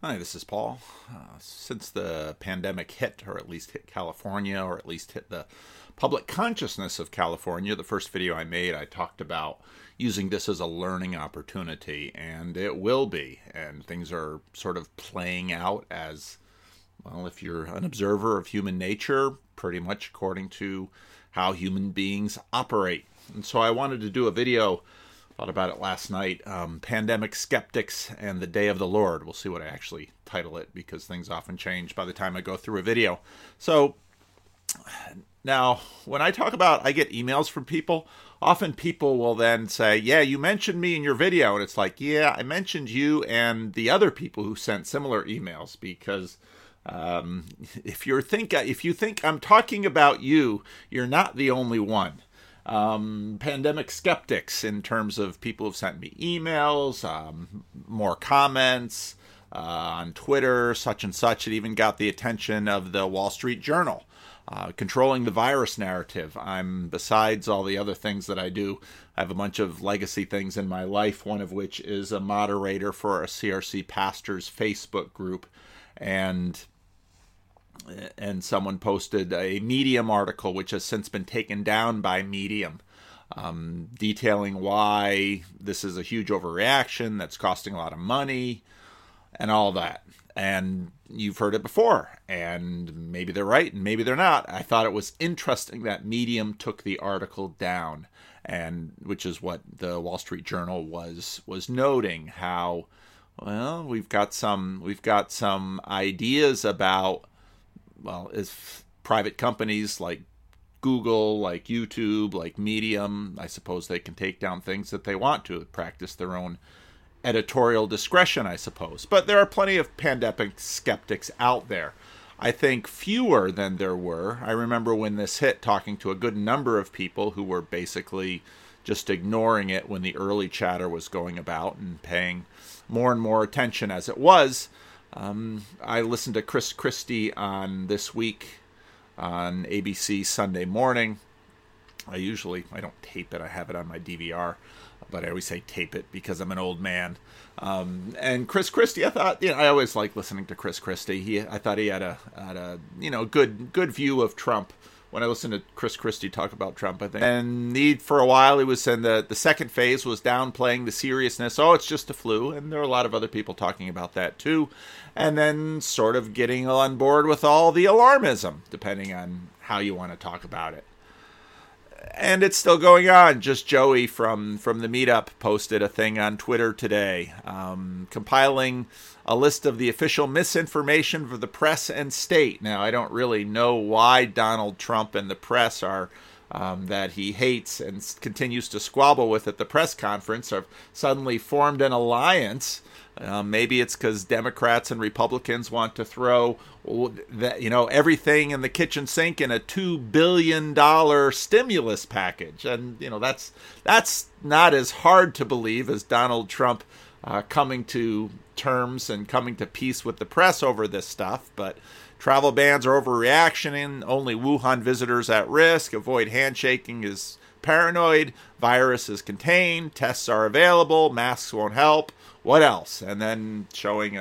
Hi, this is Paul. Since the pandemic hit, or at least hit California, or at least hit the public consciousness of California, the first video I made, I talked about using this as a learning opportunity, and it will be. And things are sort of playing out as, well, if you're an observer of human nature, pretty much according to how human beings operate. And so I wanted to do a video. Thought about it last night. Pandemic Skeptics and the Day of the Lord. We'll see what I actually title it, because things often change by the time I go through a video. So now, when I talk about, I get emails from people. Often people will then say, yeah, you mentioned me in your video. And it's like, yeah, I mentioned you and the other people who sent similar emails, because if you think I'm talking about you, you're not the only one. Pandemic skeptics, in terms of people who've sent me emails, more comments on Twitter, such and such. It even got the attention of the Wall Street Journal. Controlling the virus narrative. Besides all the other things that I do, I have a bunch of legacy things in my life, one of which is a moderator for a CRC pastors Facebook group. And someone posted a Medium article, which has since been taken down by Medium, detailing why this is a huge overreaction that's costing a lot of money and all that. And you've heard it before, and maybe they're right and maybe they're not. I thought it was interesting that Medium took the article down, and which is what the Wall Street Journal was noting, how, well, we've got some ideas about, well, as private companies like Google, like YouTube, like Medium, I suppose they can take down things that they want to, practice their own editorial discretion, I suppose. But there are plenty of pandemic skeptics out there. I think fewer than there were. I remember when this hit, talking to a good number of people who were basically just ignoring it when the early chatter was going about, and paying more and more attention as it was. I listened to Chris Christie on This Week on ABC Sunday morning. I don't tape it. I have it on my DVR, but I always say tape it because I'm an old man. And Chris Christie, I thought, I always like listening to Chris Christie. I thought he had a good view of Trump. When I listened to Chris Christie talk about Trump, I think. And for a while, he was saying the second phase was downplaying the seriousness. Oh, it's just a flu. And there are a lot of other people talking about that too. And then sort of getting on board with all the alarmism, depending on how you want to talk about it. And it's still going on. Just Joey from the meetup posted a thing on Twitter today, compiling a list of the official misinformation for the press and state. Now, I don't really know why Donald Trump and the press are that he hates and continues to squabble with at the press conference have suddenly formed an alliance. Maybe it's because Democrats and Republicans want to throw everything in the kitchen sink in a $2 billion stimulus package. And, that's not as hard to believe as Donald Trump coming to terms and coming to peace with the press over this stuff. But travel bans are overreactioning. Only Wuhan visitors at risk. Avoid handshaking is paranoid. Virus is contained. Tests are available. Masks won't help. What else? And then showing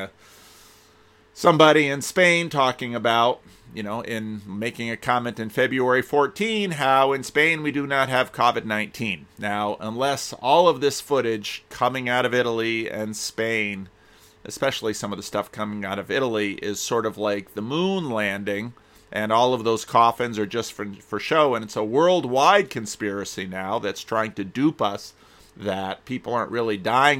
somebody in Spain talking about, in making a comment in February 14, how in Spain we do not have COVID-19. Now, unless all of this footage coming out of Italy and Spain, especially some of the stuff coming out of Italy, is sort of like the moon landing, and all of those coffins are just for show, and it's a worldwide conspiracy now that's trying to dupe us that people aren't really dying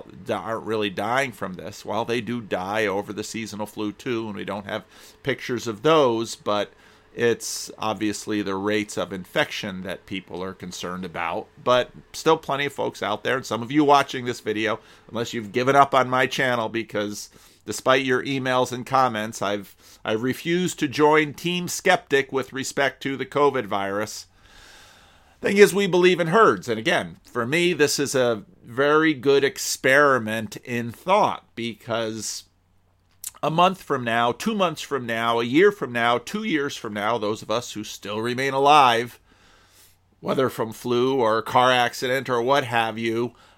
from this. Well, they do die over the seasonal flu too, and we don't have pictures of those, but it's obviously the rates of infection that people are concerned about. But still plenty of folks out there, and some of you watching this video, unless you've given up on my channel, because despite your emails and comments, I've refused to join Team Skeptic with respect to the COVID virus. Thing is, we believe in herds. And again, for me, this is a very good experiment in thought, because a month from now, 2 months from now, a year from now, 2 years from now, those of us who still remain alive, whether from flu or a car accident or what have you,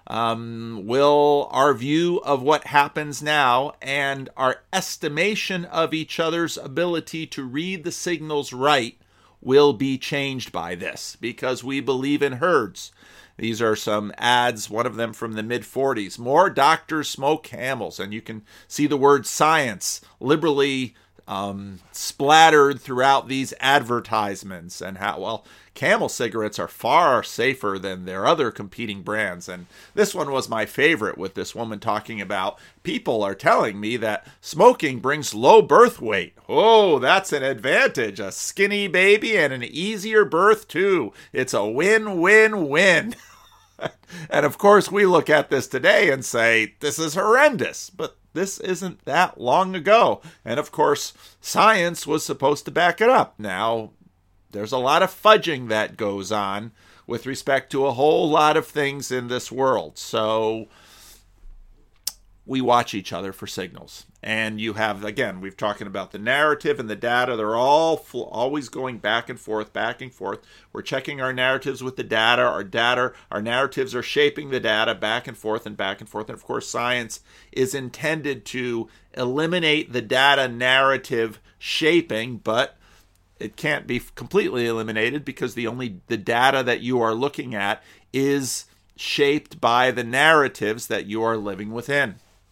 will our view of what happens now and our estimation of each other's ability to read the signals right will be changed by this, because we believe in herds. These are some ads, one of them from the mid-40s. More doctors smoke Camels, and you can see the word science liberally splattered throughout these advertisements, and how, well, Camel cigarettes are far safer than their other competing brands. And this one was my favorite, with this woman talking about, people are telling me that smoking brings low birth weight. Oh, that's an advantage. A skinny baby and an easier birth too. It's a win-win-win. And of course, we look at this today and say, this is horrendous. But this isn't that long ago. And of course, science was supposed to back it up. Now, there's a lot of fudging that goes on with respect to a whole lot of things in this world. So we watch each other for signals. And you have, again, we've talking about the narrative and the data. They're all always going back and forth, back and forth. We're checking our narratives with the data. Our narratives are shaping the data back and forth and back and forth. And of course, science is intended to eliminate the data narrative shaping, but it can't be completely eliminated, because the data that you are looking at is shaped by the narratives that you are living within.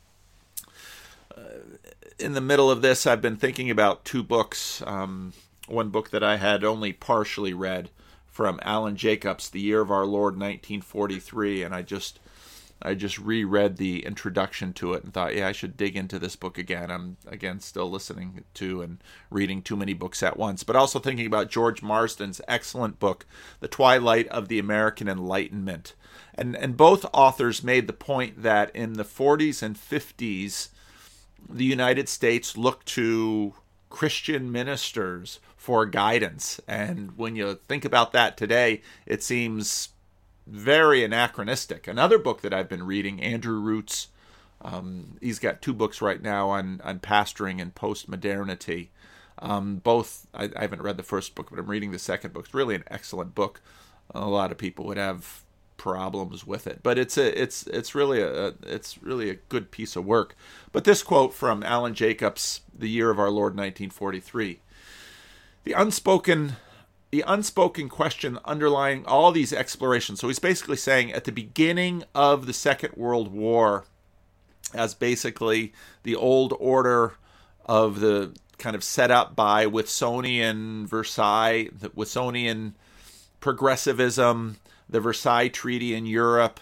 In the middle of this, I've been thinking about two books. One book that I had only partially read, from Alan Jacobs, The Year of Our Lord 1943, and I just reread the introduction to it and thought, yeah, I should dig into this book again. I'm, again, still listening to and reading too many books at once. But also thinking about George Marsden's excellent book, The Twilight of the American Enlightenment. And both authors made the point that in the 40s and 50s, the United States looked to Christian ministers for guidance. And when you think about that today, it seems very anachronistic. Another book that I've been reading, Andrew Root's, he's got two books right now on pastoring and post-modernity. Both, I haven't read the first book, but I'm reading the second book. It's really an excellent book. A lot of people would have problems with it, but it's really a good piece of work. But this quote from Alan Jacobs, The Year of Our Lord 1943, the unspoken question underlying all these explorations. So he's basically saying at the beginning of the Second World War, as basically the old order of the kind of set up by Wilsonian Versailles, the Wilsonian progressivism, the Versailles Treaty in Europe,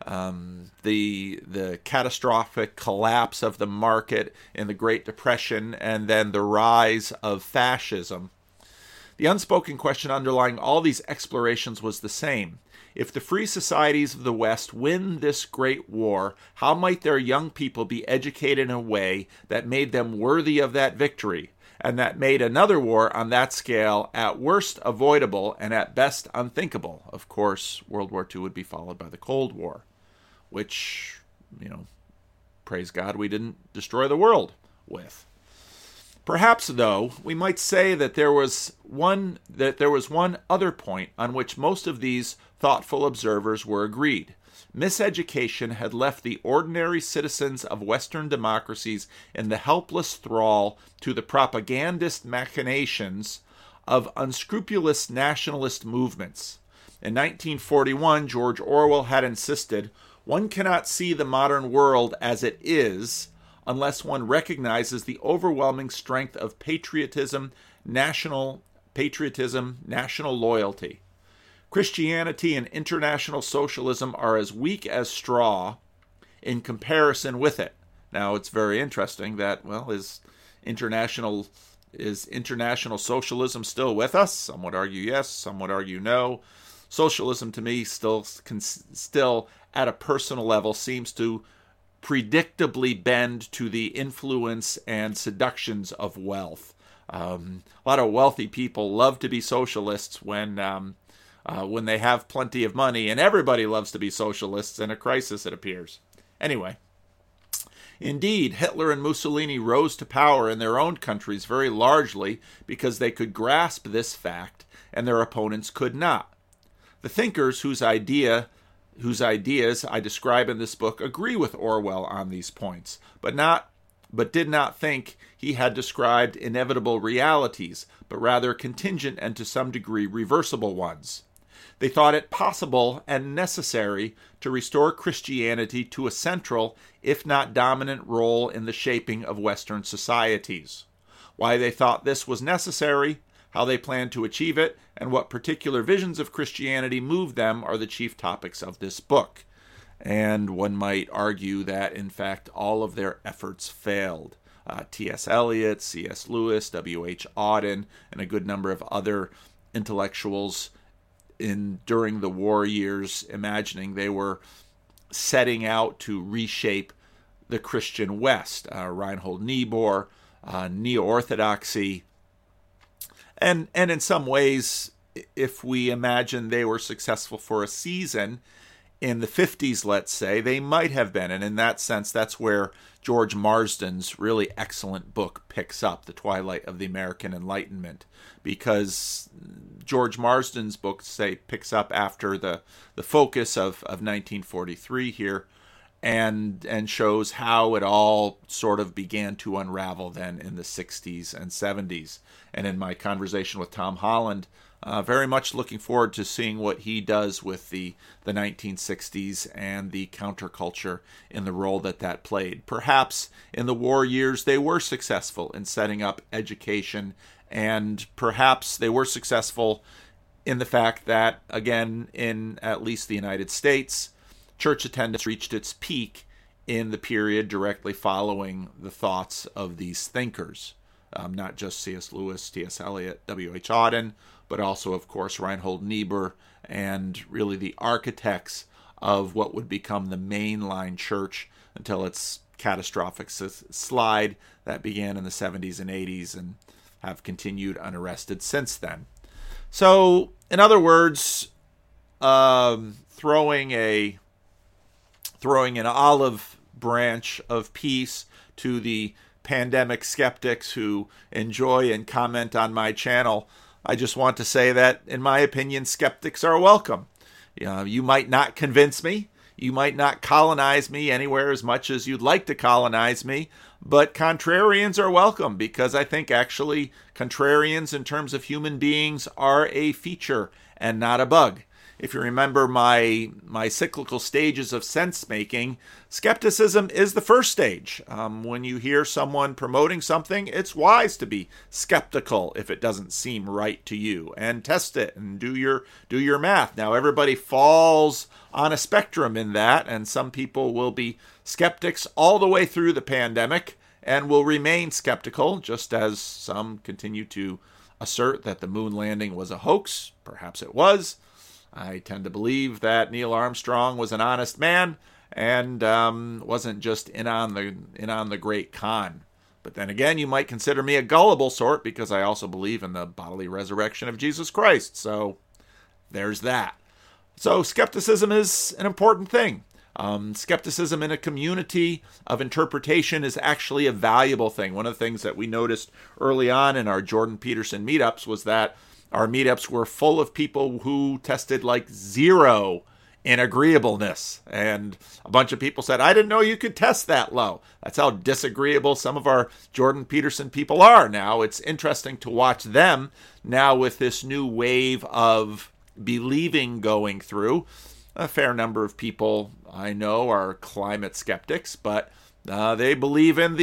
the catastrophic collapse of the market in the Great Depression, and then the rise of fascism. The unspoken question underlying all these explorations was the same. If the free societies of the West win this great war, how might their young people be educated in a way that made them worthy of that victory, and that made another war on that scale at worst avoidable and at best unthinkable? Of course, World War II would be followed by the Cold War, which, praise God, we didn't destroy the world with. Perhaps, though, we might say that there was one other point on which most of these thoughtful observers were agreed. Miseducation had left the ordinary citizens of Western democracies in the helpless thrall to the propagandist machinations of unscrupulous nationalist movements. In 1941, George Orwell had insisted, "One cannot see the modern world as it is unless one recognizes the overwhelming strength of patriotism, national loyalty. Christianity and international socialism are as weak as straw in comparison with it." Now, it's very interesting that, is international socialism still with us? Some would argue yes, some would argue no. Socialism, to me, still at a personal level seems to predictably bend to the influence and seductions of wealth. A lot of wealthy people love to be socialists when they have plenty of money, and everybody loves to be socialists in a crisis, it appears. Anyway, indeed, Hitler and Mussolini rose to power in their own countries very largely because they could grasp this fact, and their opponents could not. The thinkers whose idea whose ideas I describe in this book agree with Orwell on these points, but did not think he had described inevitable realities, but rather contingent and to some degree reversible ones. They thought it possible and necessary to restore Christianity to a central, if not dominant, role in the shaping of Western societies. Why they thought this was necessary, how they planned to achieve it, and what particular visions of Christianity moved them are the chief topics of this book. And one might argue that, in fact, all of their efforts failed. T.S. Eliot, C.S. Lewis, W.H. Auden, and a good number of other intellectuals during the war years, imagining they were setting out to reshape the Christian West. Reinhold Niebuhr, neo-orthodoxy, and in some ways, if we imagine they were successful for a season in the 50s, let's say, they might have been. And in that sense, that's where George Marsden's really excellent book picks up, The Twilight of the American Enlightenment, because George Marsden's book, say, picks up after the focus of 1943 here, and shows how it all sort of began to unravel then in the 60s and 70s. And in my conversation with Tom Holland, very much looking forward to seeing what he does with the 1960s and the counterculture in the role that played. Perhaps in the war years they were successful in setting up education, and perhaps they were successful in the fact that, again, in at least the United States, church attendance reached its peak in the period directly following the thoughts of these thinkers. Not just C.S. Lewis, T.S. Eliot, W.H. Auden, but also, of course, Reinhold Niebuhr, and really the architects of what would become the mainline church until its catastrophic slide that began in the 70s and 80s and have continued unarrested since then. So, in other words, throwing an olive branch of peace to the pandemic skeptics who enjoy and comment on my channel, I just want to say that, in my opinion, skeptics are welcome. You might not convince me. You might not colonize me anywhere as much as you'd like to colonize me, but contrarians are welcome, because I think actually contrarians in terms of human beings are a feature and not a bug. If you remember my cyclical stages of sense-making, skepticism is the first stage. When you hear someone promoting something, it's wise to be skeptical if it doesn't seem right to you, and test it and do your math. Now, everybody falls on a spectrum in that, and some people will be skeptics all the way through the pandemic and will remain skeptical, just as some continue to assert that the moon landing was a hoax. Perhaps it was. I tend to believe that Neil Armstrong was an honest man and wasn't just in on the great con. But then again, you might consider me a gullible sort, because I also believe in the bodily resurrection of Jesus Christ. So there's that. So skepticism is an important thing. Skepticism in a community of interpretation is actually a valuable thing. One of the things that we noticed early on in our Jordan Peterson meetups was that our meetups were full of people who tested like 0 in agreeableness. And a bunch of people said, I didn't know you could test that low. That's how disagreeable some of our Jordan Peterson people are now. It's interesting to watch them now with this new wave of believing going through. A fair number of people I know are climate skeptics, but they believe in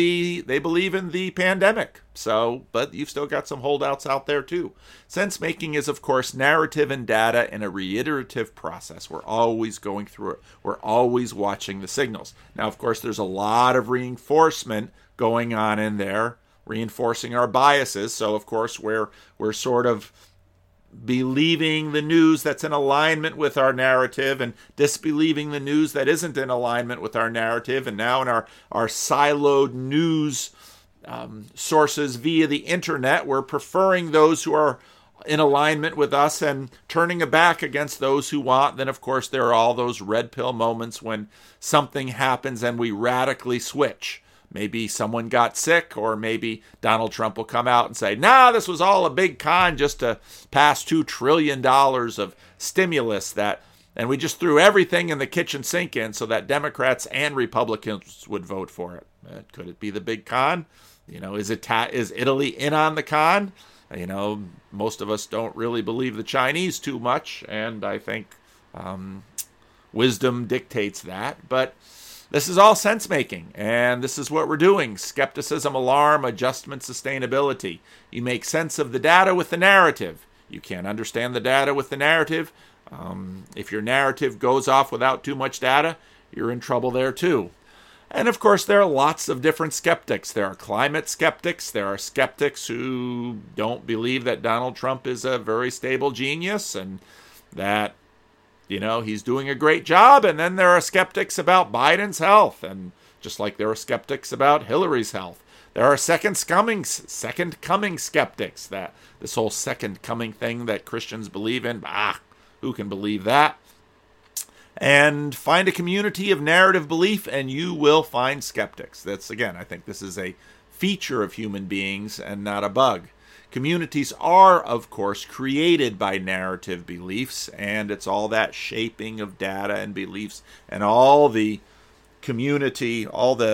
the pandemic. So, but you've still got some holdouts out there too. Sense making is, of course, narrative and data in a reiterative process. We're always going through it. We're always watching the signals. Now, of course, there's a lot of reinforcement going on in there, reinforcing our biases. So, of course, we're sort of believing the news that's in alignment with our narrative and disbelieving the news that isn't in alignment with our narrative. And now in our siloed news sources via the internet, we're preferring those who are in alignment with us and turning a back against those who want. Then, of course, there are all those red pill moments when something happens and we radically switch. Maybe someone got sick, or maybe Donald Trump will come out and say, nah, this was all a big con just to pass $2 trillion of stimulus that And we just threw everything in the kitchen sink in so that Democrats and Republicans would vote for it. Could it be the big con? Is Italy in on the con? Most of us don't really believe the Chinese too much, and I think wisdom dictates that. But this is all sense-making, and this is what we're doing. Skepticism, alarm, adjustment, sustainability. You make sense of the data with the narrative. You can't understand the data with the narrative. If your narrative goes off without too much data, you're in trouble there too. And of course, there are lots of different skeptics. There are climate skeptics. There are skeptics who don't believe that Donald Trump is a very stable genius and that, he's doing a great job. And then there are skeptics about Biden's health. And just like there are skeptics about Hillary's health. There are second coming skeptics. That this whole second coming thing that Christians believe in, who can believe that? And find a community of narrative belief and you will find skeptics. That's, again, I think this is a feature of human beings and not a bug. Communities are, of course, created by narrative beliefs, and it's all that shaping of data and beliefs and all the community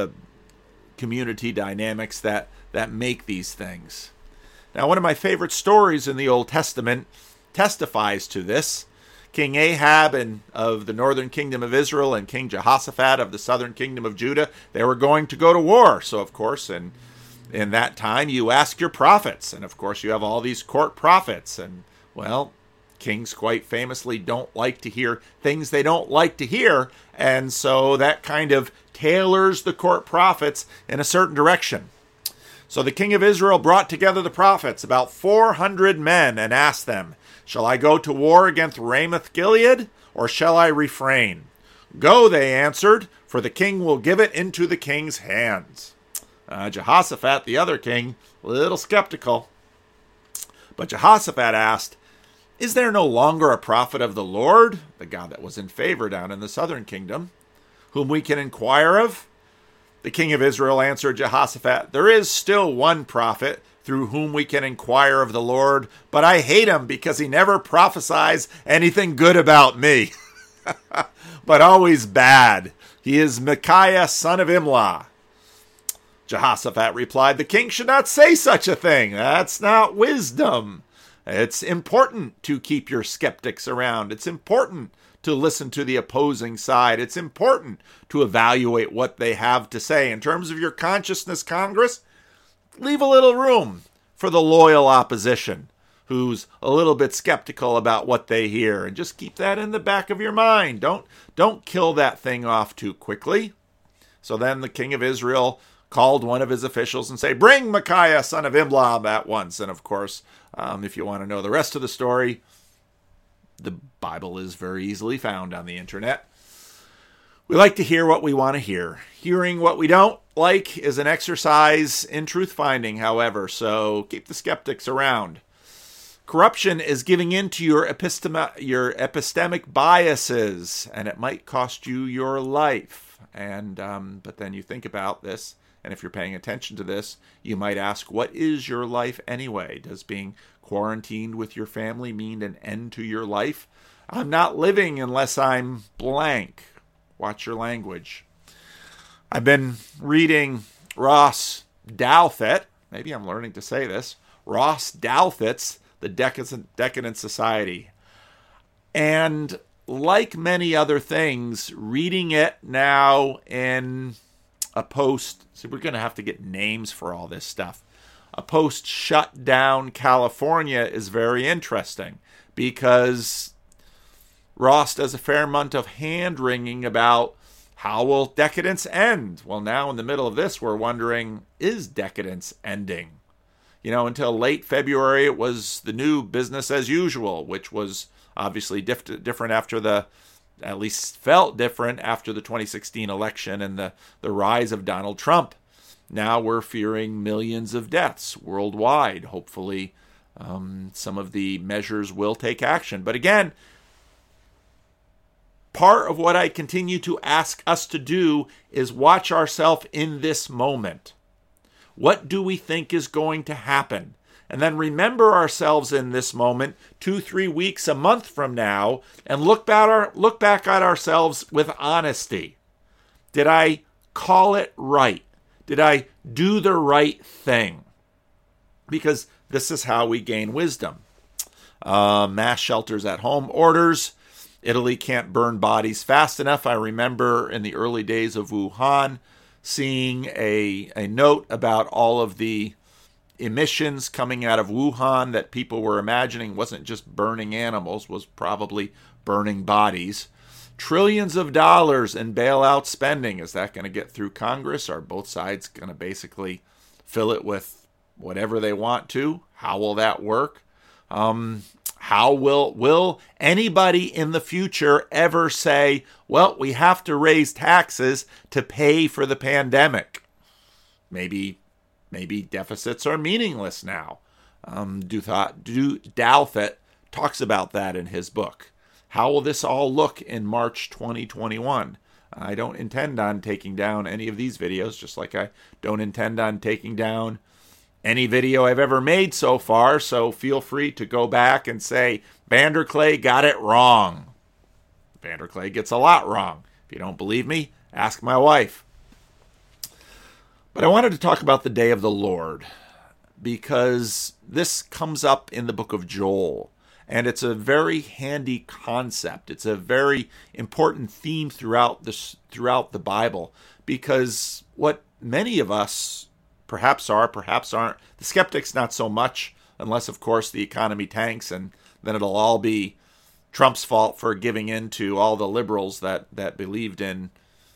dynamics that make these things. Now, one of my favorite stories in the Old Testament testifies to this. King Ahab of the northern kingdom of Israel and King Jehoshaphat of the southern kingdom of Judah, they were going to go to war. So, of course, in that time, you ask your prophets. And, of course, you have all these court prophets. And, well, kings quite famously don't like to hear things they don't like to hear. And so that kind of tailors the court prophets in a certain direction. So the king of Israel brought together the prophets, about 400 men, and asked them, "Shall I go to war against Ramoth Gilead, or shall I refrain?" "Go," they answered, "for the king will give it into the king's hands." Jehoshaphat, the other king, a little skeptical. But Jehoshaphat asked, "Is there no longer a prophet of the Lord," the God that was in favor down in the southern kingdom, "whom we can inquire of?" The king of Israel answered Jehoshaphat, "There is still one prophet through whom we can inquire of the Lord, but I hate him because he never prophesies anything good about me, but always bad. He is Micaiah, son of Imlah." Jehoshaphat replied, "The king should not say such a thing. That's not wisdom. It's important to keep your skeptics around. It's important to listen to the opposing side. It's important to evaluate what they have to say. In terms of your consciousness, Congress, leave a little room for the loyal opposition who's a little bit skeptical about what they hear, and just keep that in the back of your mind. Don't kill that thing off too quickly." So then the king of Israel called one of his officials and said, "Bring Micaiah, son of Imlah, at once." And of course, if you want to know the rest of the story, the Bible is very easily found on the internet. We like to hear what we want to hear. Hearing what we don't like is an exercise in truth finding, however, so keep the skeptics around. Corruption is giving in to your epistemic biases, and it might cost you your life. But then you think about this, and if you're paying attention to this, you might ask, what is your life anyway? Does being quarantined with your family mean an end to your life? I'm not living unless I'm blank. Watch your language. I've been reading Ross Douthat. Maybe I'm learning to say this. Ross Douthat's The Decadent Society. And like many other things, reading it now in a post, so we're going to have to get names for all this stuff. A post-shutdown California is very interesting because Ross does a fair amount of hand-wringing about how will decadence end? Well, now in the middle of this, we're wondering, is decadence ending? Until late February, it was the new business as usual, which was obviously different after at least felt different after the 2016 election and the rise of Donald Trump. Now we're fearing millions of deaths worldwide. Hopefully, some of the measures will take action. But again, part of what I continue to ask us to do is watch ourselves in this moment. What do we think is going to happen? and then remember ourselves in this moment 2-3 weeks, a month from now, and look back at ourselves with honesty. Did I call it right? Did I do the right thing? Because this is how we gain wisdom. Mass shelters at home orders. Italy can't burn bodies fast enough. I remember in the early days of Wuhan seeing a note about all of the emissions coming out of Wuhan that people were imagining wasn't just burning animals, was probably burning bodies. Trillions of dollars in bailout spending. Is that going to get through Congress? Are both sides going to basically fill it with whatever they want to? How will that work? How will anybody in the future ever say, well, we have to raise taxes to pay for the pandemic? Maybe deficits are meaningless now. Douthat talks about that in his book. How will this all look in March 2021? I don't intend on taking down any of these videos, just like I don't intend on taking down any video I've ever made so far, so feel free to go back and say, Vanderklay got it wrong. Vanderklay gets a lot wrong. If you don't believe me, ask my wife. But I wanted to talk about the day of the Lord, because this comes up in the book of Joel, and it's a very handy concept. It's a very important theme throughout the Bible, because what many of us perhaps are, perhaps aren't. The skeptics, not so much, unless, of course, the economy tanks, and then it'll all be Trump's fault for giving in to all the liberals that believed in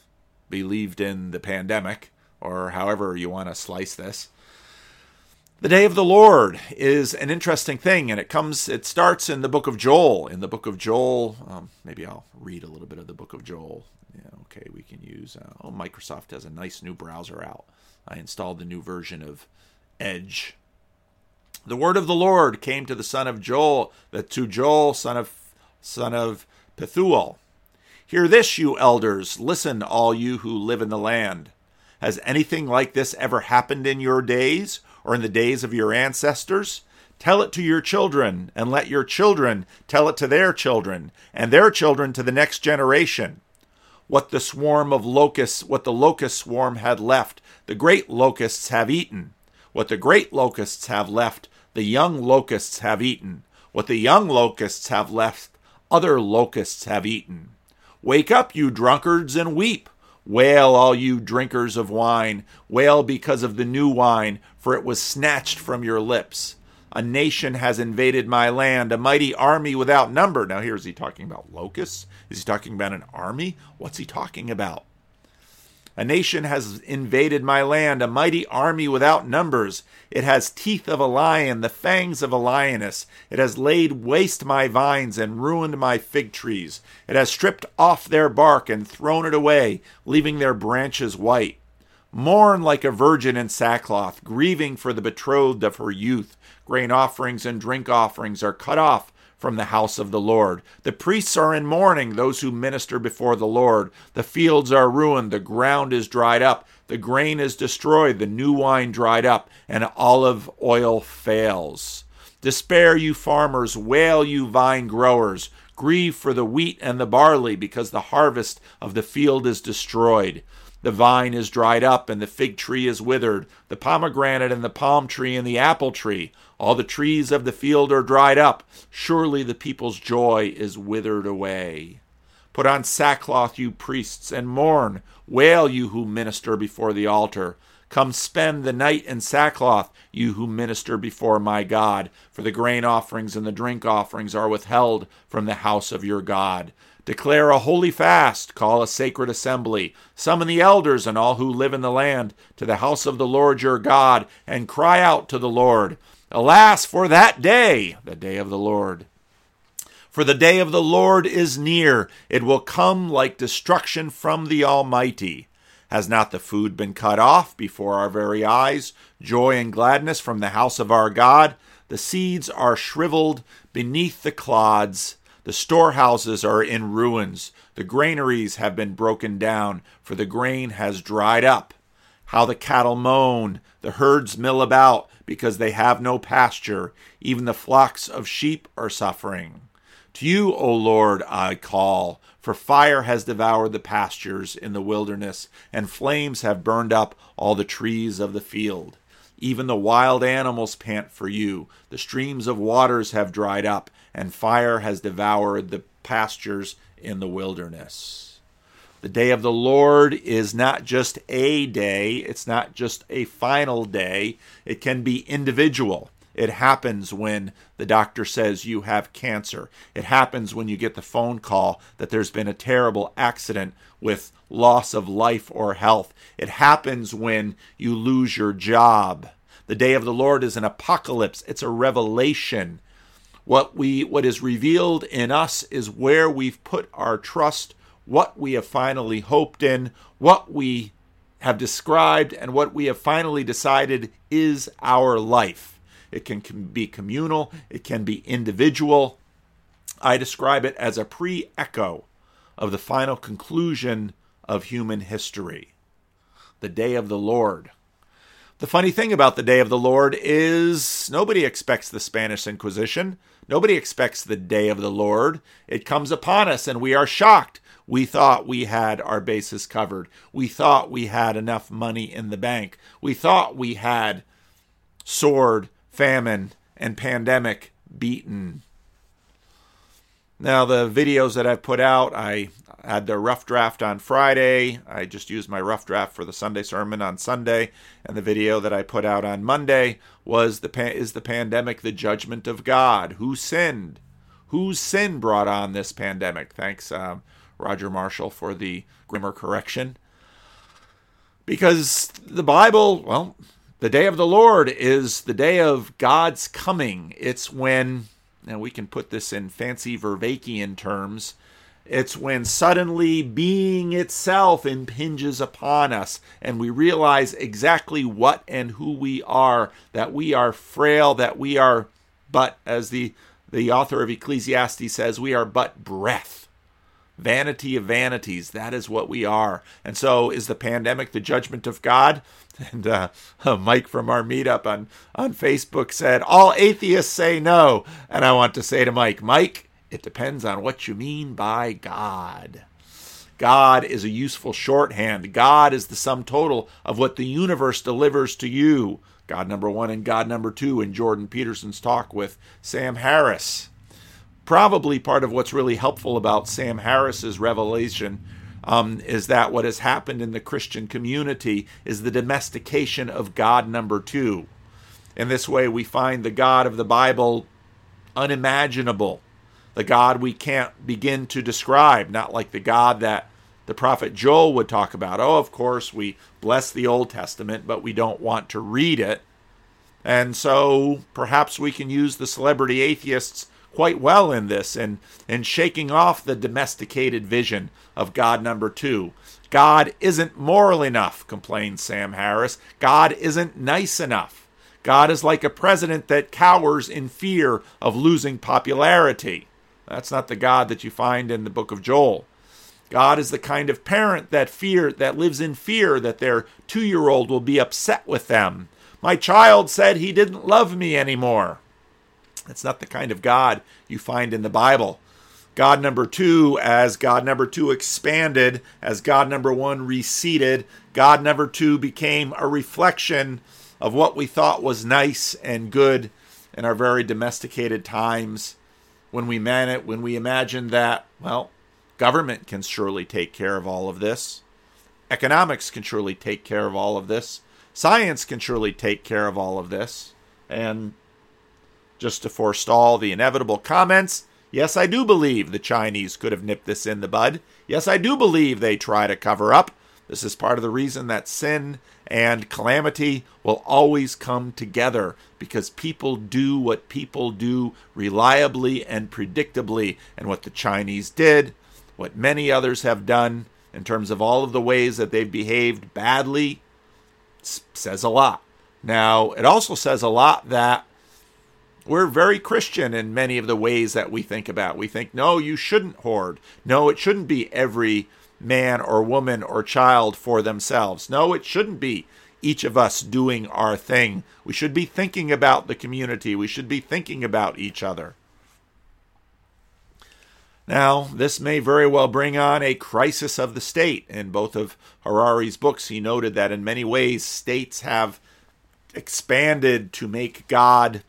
the pandemic, or however you want to slice this. The day of the Lord is an interesting thing, and it starts in the book of Joel. In the book of Joel, maybe I'll read a little bit of the book of Joel. Yeah, okay, we can use, Microsoft has a nice new browser out. I installed the new version of Edge. The word of the Lord came to the son of Joel, son of Pethuel. Hear this, you elders. Listen, all you who live in the land. Has anything like this ever happened in your days, or in the days of your ancestors? Tell it to your children, and let your children tell it to their children, and their children to the next generation. What the locust swarm had left, the great locusts have eaten. What the great locusts have left, the young locusts have eaten. What the young locusts have left, other locusts have eaten. Wake up, you drunkards, and weep. Wail, all you drinkers of wine. Wail because of the new wine, for it was snatched from your lips. A nation has invaded my land, a mighty army without number. Now here, is he talking about locusts? Is he talking about an army? What's he talking about? A nation has invaded my land, a mighty army without numbers. It has teeth of a lion, the fangs of a lioness. It has laid waste my vines and ruined my fig trees. It has stripped off their bark and thrown it away, leaving their branches white. Mourn like a virgin in sackcloth, grieving for the betrothed of her youth. Grain offerings and drink offerings are cut off from the house of the Lord. The priests are in mourning, those who minister before the Lord. The fields are ruined, the ground is dried up, the grain is destroyed, the new wine dried up, and olive oil fails. Despair, you farmers, wail, you vine growers. Grieve for the wheat and the barley, because the harvest of the field is destroyed. The vine is dried up, and the fig tree is withered, the pomegranate and the palm tree and the apple tree. All the trees of the field are dried up. Surely the people's joy is withered away. Put on sackcloth, you priests, and mourn. Wail, you who minister before the altar. Come spend the night in sackcloth, you who minister before my God. For the grain offerings and the drink offerings are withheld from the house of your God. Declare a holy fast, call a sacred assembly. Summon the elders and all who live in the land to the house of the Lord your God, and cry out to the Lord. Alas, for that day, the day of the Lord. For the day of the Lord is near. It will come like destruction from the Almighty. Has not the food been cut off before our very eyes? Joy and gladness from the house of our God. The seeds are shriveled beneath the clods. The storehouses are in ruins. The granaries have been broken down, for the grain has dried up. How the cattle moan, the herds mill about, because they have no pasture. Even the flocks of sheep are suffering. To you, O Lord, I call, for fire has devoured the pastures in the wilderness, and flames have burned up all the trees of the field. Even the wild animals pant for you. The streams of waters have dried up, and fire has devoured the pastures in the wilderness. The day of the Lord is not just a day. It's not just a final day. It can be individual. It happens when the doctor says you have cancer. It happens when you get the phone call that there's been a terrible accident with loss of life or health. It happens when you lose your job. The day of the Lord is an apocalypse. It's a revelation. What is revealed in us is where we've put our trust, what we have finally hoped in, what we have described, and what we have finally decided is our life. It can be communal. It can be individual. I describe it as a pre-echo of the final conclusion of human history. The day of the Lord. The funny thing about the day of the Lord is nobody expects the Spanish Inquisition. Nobody expects the day of the Lord. It comes upon us and we are shocked. We thought we had our bases covered. We thought we had enough money in the bank. We thought we had sword, famine, and pandemic beaten. Now, the videos that I've put out, I had the rough draft on Friday. I just used my rough draft for the Sunday sermon on Sunday. And the video that I put out on Monday was is the pandemic the judgment of God? Who sinned? Whose sin brought on this pandemic? Thanks, Roger Marshall, for the grammar correction. Because the Bible, well, the day of the Lord is the day of God's coming. It's when, and we can put this in fancy Vervaekian terms, it's when suddenly being itself impinges upon us and we realize exactly what and who we are, that we are frail, that we are but, as the author of Ecclesiastes says, we are but breath. Vanity of vanities, that is what we are. And so is the pandemic the judgment of God? And Mike from our meetup on Facebook said, all atheists say no. And I want to say to Mike, it depends on what you mean by God. God is a useful shorthand. God is the sum total of what the universe delivers to you. God number one and God number two in Jordan Peterson's talk with Sam Harris. Probably part of what's really helpful about Sam Harris's revelation is that what has happened in the Christian community is the domestication of God number two. In this way, we find the God of the Bible unimaginable, the God we can't begin to describe, not like the God that the prophet Joel would talk about. Oh, of course, we bless the Old Testament, but we don't want to read it. And so perhaps we can use the celebrity atheists quite well in this and shaking off the domesticated vision of God number two. God isn't moral enough, complains Sam Harris. God isn't nice enough. God is like a president that cowers in fear of losing popularity. That's not the God that you find in the book of Joel. God is the kind of parent that lives in fear that their 2-year-old will be upset with them. My child said he didn't love me anymore. That's not the kind of God you find in the Bible. God number two, as God number two expanded, as God number one receded, God number two became a reflection of what we thought was nice and good in our very domesticated times when we imagined that, well, government can surely take care of all of this. Economics can surely take care of all of this. Science can surely take care of all of this. And just to forestall the inevitable comments, yes, I do believe the Chinese could have nipped this in the bud. Yes, I do believe they try to cover up. This is part of the reason that sin and calamity will always come together, because people do what people do reliably and predictably. And what the Chinese did, what many others have done in terms of all of the ways that they've behaved badly, says a lot. Now, it also says a lot that we're very Christian in many of the ways that we think about. We think, no, you shouldn't hoard. No, it shouldn't be every man or woman or child for themselves. No, it shouldn't be. each of us doing our thing. We should be thinking about the community. We should be thinking about each other. Now, this may very well bring on a crisis of the state. In both of Harari's books, he noted that in many ways, states have expanded to make God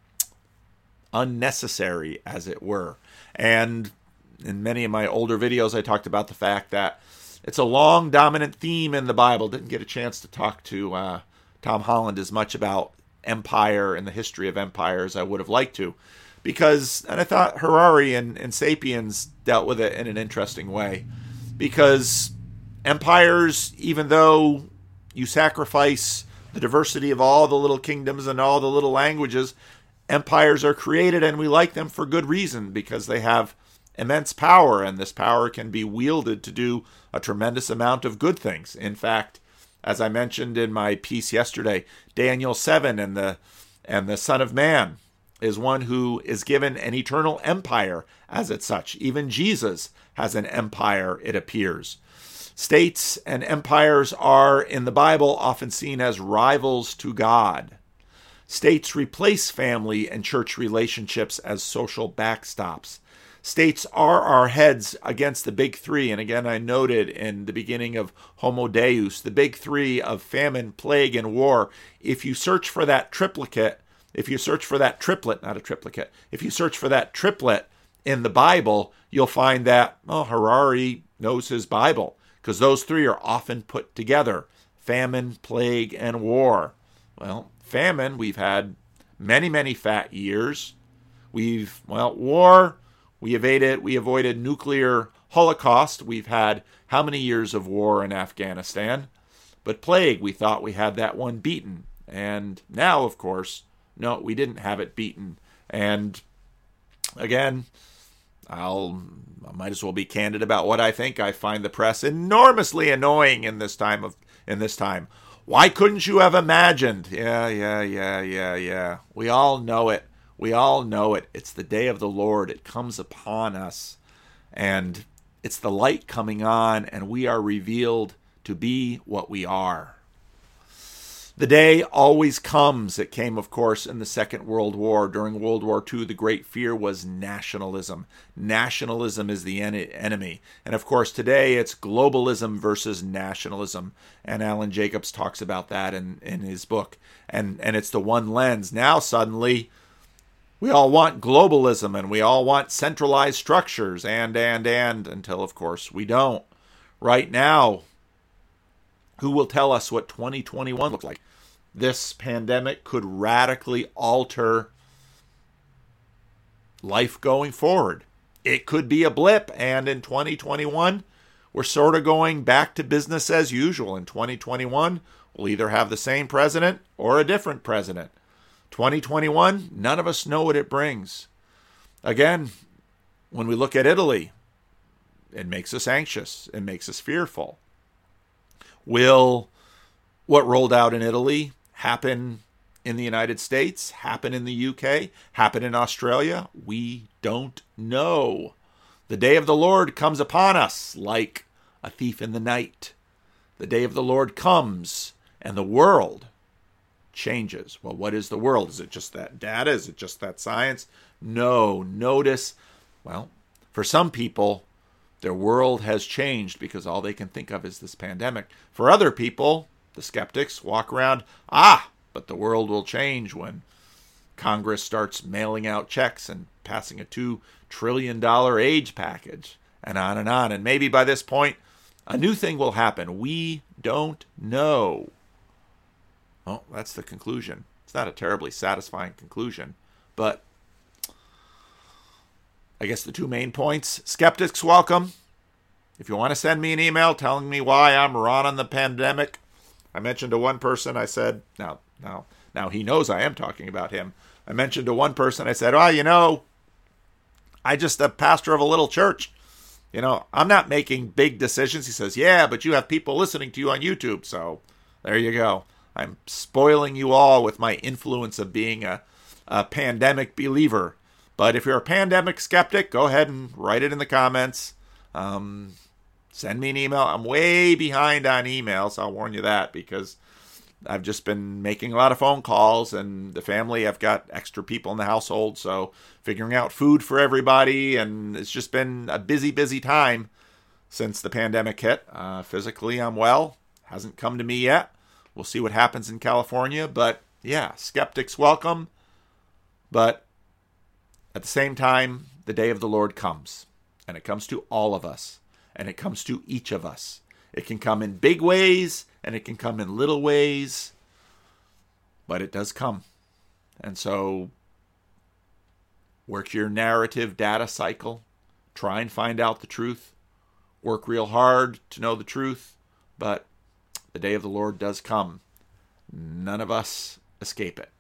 unnecessary, as it were. And in many of my older videos, I talked about the fact that it's a long, dominant theme in the Bible. Didn't get a chance to talk to Tom Holland as much about empire and the history of empire as I would have liked to. Because, and I thought Harari and Sapiens dealt with it in an interesting way. Because empires, even though you sacrifice the diversity of all the little kingdoms and all the little languages, empires are created and we like them for good reason, because they have immense power, and this power can be wielded to do a tremendous amount of good things. In fact, as I mentioned in my piece yesterday, Daniel 7 and the Son of Man is one who is given an eternal empire as it's such. Even Jesus has an empire, it appears. States and empires are, in the Bible, often seen as rivals to God. States replace family and church relationships as social backstops. States are our heads against the big three. And again, I noted in the beginning of Homo Deus, the big three of famine, plague, and war. If you search for that triplicate, if you search for that triplet, not a triplicate, if you search for that triplet in the Bible, you'll find that, Harari knows his Bible, because those three are often put together: famine, plague, and war. Well, famine, we've had many, many fat years. War, we avoided nuclear holocaust. We've had how many years of war in Afghanistan? But plague, we thought we had that one beaten. And now, of course, no, we didn't have it beaten. And again, I might as well be candid about what I think. I find the press enormously annoying in this time. Why couldn't you have imagined? Yeah. We all know it. It's the day of the Lord. It comes upon us. And it's the light coming on, and we are revealed to be what we are. The day always comes. It came, of course, in the Second World War. During World War II, the great fear was nationalism. Nationalism is the enemy. And, of course, today it's globalism versus nationalism. And Alan Jacobs talks about that in his book. And it's the one lens. Now, suddenly, we all want globalism, and we all want centralized structures, and, until, of course, we don't. Right now, who will tell us what 2021 looks like? This pandemic could radically alter life going forward. It could be a blip, and in 2021, we're sort of going back to business as usual. In 2021, we'll either have the same president or a different president. 2021, none of us know what it brings. Again, when we look at Italy, it makes us anxious. It makes us fearful. Will what rolled out in Italy happen in the United States, happen in the UK, happen in Australia? We don't know. The day of the Lord comes upon us like a thief in the night. The day of the Lord comes, and the world changes. Well, what is the world? Is it just that data? Is it just that science? No. Notice, for some people, their world has changed because all they can think of is this pandemic. For other people, the skeptics, walk around, but the world will change when Congress starts mailing out checks and passing a $2 trillion aid package, and on and on. And maybe by this point, a new thing will happen. We don't know. Well, that's the conclusion. It's not a terribly satisfying conclusion, but I guess the two main points: skeptics welcome. If you want to send me an email telling me why I'm wrong on the pandemic, I mentioned to one person, I said, now he knows I am talking about him. I mentioned to one person, I said, I just a pastor of a little church. I'm not making big decisions. He says, yeah, but you have people listening to you on YouTube. So there you go. I'm spoiling you all with my influence of being a pandemic believer. But if you're a pandemic skeptic, go ahead and write it in the comments. Send me an email. I'm way behind on emails. I'll warn you that, because I've just been making a lot of phone calls, and the family, I've got extra people in the household, so figuring out food for everybody, and it's just been a busy, busy time since the pandemic hit. Physically, I'm well. Hasn't come to me yet. We'll see what happens in California, but yeah, skeptics welcome. But at the same time, the day of the Lord comes, and it comes to all of us, and it comes to each of us. It can come in big ways, and it can come in little ways, but it does come. And so work your narrative data cycle. Try and find out the truth. Work real hard to know the truth, but the day of the Lord does come. None of us escape it.